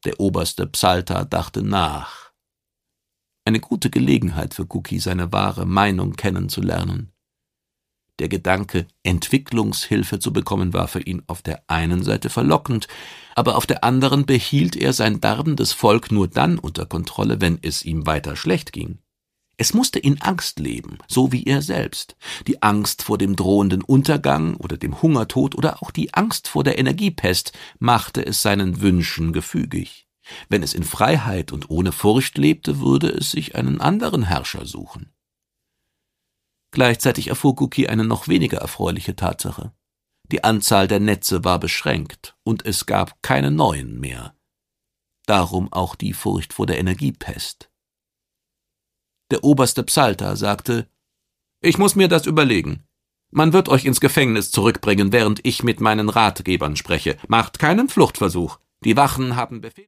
Der oberste Psalter dachte nach. Eine gute Gelegenheit für Cookie, seine wahre Meinung kennenzulernen. Der Gedanke, Entwicklungshilfe zu bekommen, war für ihn auf der einen Seite verlockend, aber auf der anderen behielt er sein darbendes Volk nur dann unter Kontrolle, wenn es ihm weiter schlecht ging. Es musste in Angst leben, so wie er selbst. Die Angst vor dem drohenden Untergang oder dem Hungertod oder auch die Angst vor der Energiepest machte es seinen Wünschen gefügig. Wenn es in Freiheit und ohne Furcht lebte, würde es sich einen anderen Herrscher suchen. Gleichzeitig erfuhr Cookie eine noch weniger erfreuliche Tatsache. Die Anzahl der Netze war beschränkt, und es gab keine neuen mehr. Darum auch die Furcht vor der Energiepest. Der oberste Psalter sagte: »Ich muss mir das überlegen. Man wird euch ins Gefängnis zurückbringen, während ich mit meinen Ratgebern spreche. Macht keinen Fluchtversuch. Die Wachen haben Befehl.«